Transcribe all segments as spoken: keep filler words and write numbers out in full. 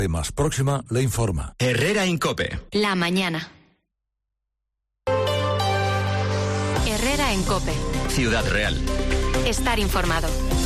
Más próxima le informa. Herrera Incope. La mañana. Herrera en Cope. Ciudad Real. Estar informado.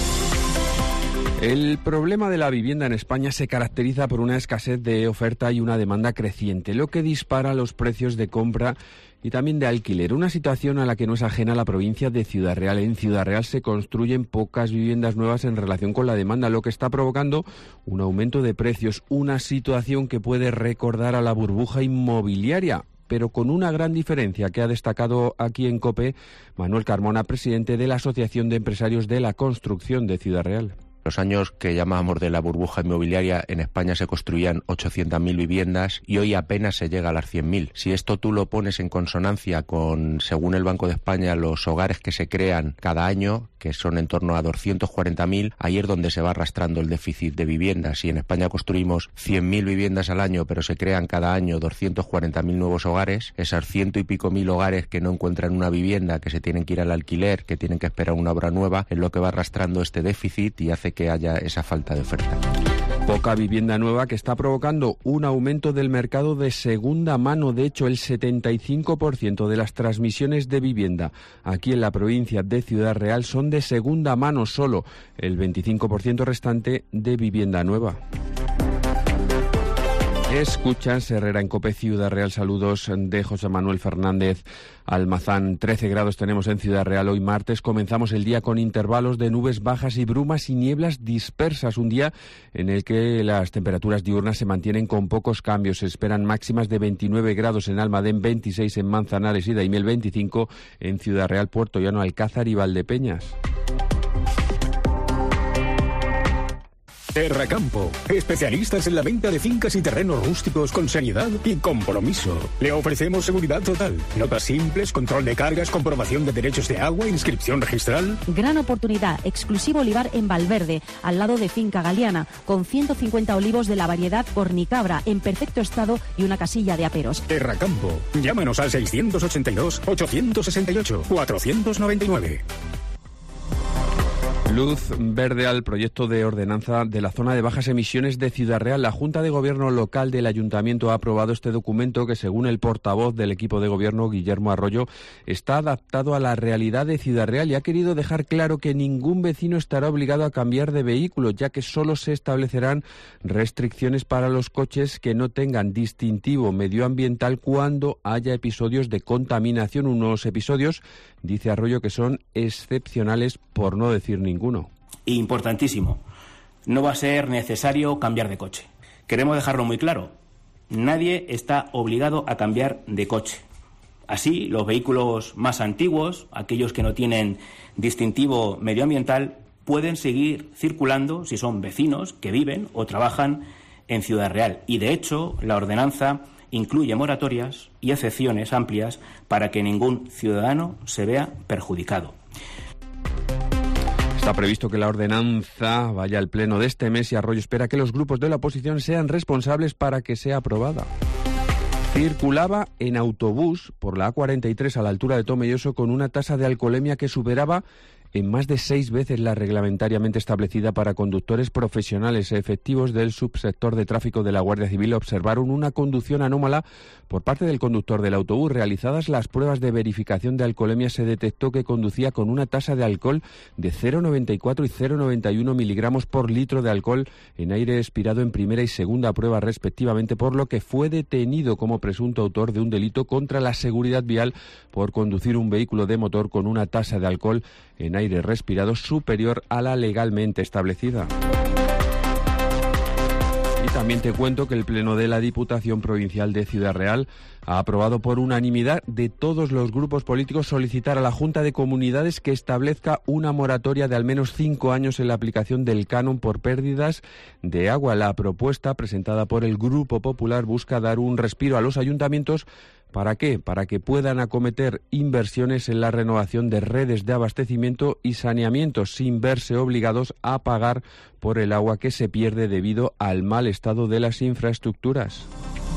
El problema de la vivienda en España se caracteriza por una escasez de oferta y una demanda creciente, lo que dispara los precios de compra y también de alquiler, una situación a la que no es ajena la provincia de Ciudad Real. En Ciudad Real se construyen pocas viviendas nuevas en relación con la demanda, lo que está provocando un aumento de precios, una situación que puede recordar a la burbuja inmobiliaria, pero con una gran diferencia que ha destacado aquí en COPE Manuel Carmona, presidente de la Asociación de Empresarios de la Construcción de Ciudad Real. Los años que llamábamos de la burbuja inmobiliaria, en España se construían ochocientas mil viviendas y hoy apenas se llega a las cien mil. Si esto tú lo pones en consonancia con, según el Banco de España, los hogares que se crean cada año, que son en torno a doscientos cuarenta mil, ahí es donde se va arrastrando el déficit de viviendas. Si en España construimos cien mil viviendas al año, pero se crean cada año doscientos cuarenta mil nuevos hogares, esas ciento y pico mil hogares que no encuentran una vivienda, que se tienen que ir al alquiler, que tienen que esperar una obra nueva, es lo que va arrastrando este déficit y hace que haya esa falta de oferta. Poca vivienda nueva que está provocando un aumento del mercado de segunda mano. De hecho, el setenta y cinco por ciento de las transmisiones de vivienda aquí en la provincia de Ciudad Real son de segunda mano, solo el veinticinco por ciento restante de vivienda nueva. Escuchas Herrera en Cope, Ciudad Real. Saludos de José Manuel Fernández Almazán. trece grados tenemos en Ciudad Real hoy martes. Comenzamos el día con intervalos de nubes bajas y brumas y nieblas dispersas. Un día en el que las temperaturas diurnas se mantienen con pocos cambios. Se esperan máximas de veintinueve grados en Almadén, veintiséis en Manzanares y Daimiel, veinticinco en Ciudad Real, Puerto Llano, Alcázar y Valdepeñas. Terracampo, especialistas en la venta de fincas y terrenos rústicos con seriedad y compromiso. Le ofrecemos seguridad total, notas simples, control de cargas, comprobación de derechos de agua, inscripción registral. Gran oportunidad, exclusivo olivar en Valverde, al lado de Finca Galeana, con ciento cincuenta olivos de la variedad Ornicabra en perfecto estado y una casilla de aperos. Terracampo, llámanos al seiscientos ochenta y dos, ochocientos sesenta y ocho, cuatrocientos noventa y nueve. Luz verde al proyecto de ordenanza de la zona de bajas emisiones de Ciudad Real. La Junta de Gobierno local del Ayuntamiento ha aprobado este documento que, según el portavoz del equipo de gobierno, Guillermo Arroyo, está adaptado a la realidad de Ciudad Real y ha querido dejar claro que ningún vecino estará obligado a cambiar de vehículo, ya que solo se establecerán restricciones para los coches que no tengan distintivo medioambiental cuando haya episodios de contaminación. Unos episodios, dice Arroyo, que son excepcionales, por no decir ninguno. Importantísimo, no va a ser necesario cambiar de coche. Queremos dejarlo muy claro, nadie está obligado a cambiar de coche. Así, los vehículos más antiguos, aquellos que no tienen distintivo medioambiental, pueden seguir circulando si son vecinos que viven o trabajan en Ciudad Real. Y, de hecho, la ordenanza incluye moratorias y excepciones amplias para que ningún ciudadano se vea perjudicado. Está previsto que la ordenanza vaya al pleno de este mes y Arroyo espera que los grupos de la oposición sean responsables para que sea aprobada. Circulaba en autobús por la A cuarenta y tres a la altura de Tomelloso con una tasa de alcoholemia que superaba en más de seis veces la reglamentariamente establecida para conductores profesionales. Efectivos del subsector de tráfico de la Guardia Civil observaron una conducción anómala por parte del conductor del autobús. Realizadas las pruebas de verificación de alcoholemia, se detectó que conducía con una tasa de alcohol de cero coma noventa y cuatro y cero coma noventa y uno miligramos por litro de alcohol en aire expirado en primera y segunda prueba respectivamente, por lo que fue detenido como presunto autor de un delito contra la seguridad vial por conducir un vehículo de motor con una tasa de alcohol en aire respirado superior a la legalmente establecida. Y también te cuento que el Pleno de la Diputación Provincial de Ciudad Real ha aprobado por unanimidad de todos los grupos políticos solicitar a la Junta de Comunidades que establezca una moratoria de al menos cinco años en la aplicación del canon por pérdidas de agua. La propuesta presentada por el Grupo Popular busca dar un respiro a los ayuntamientos. ¿Para qué? Para que puedan acometer inversiones en la renovación de redes de abastecimiento y saneamiento sin verse obligados a pagar por el agua que se pierde debido al mal estado de las infraestructuras.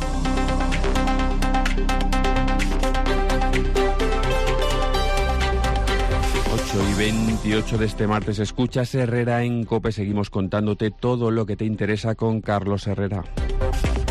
ocho y veintiocho de este martes escuchas Herrera en COPE. Seguimos contándote todo lo que te interesa con Carlos Herrera. Cope.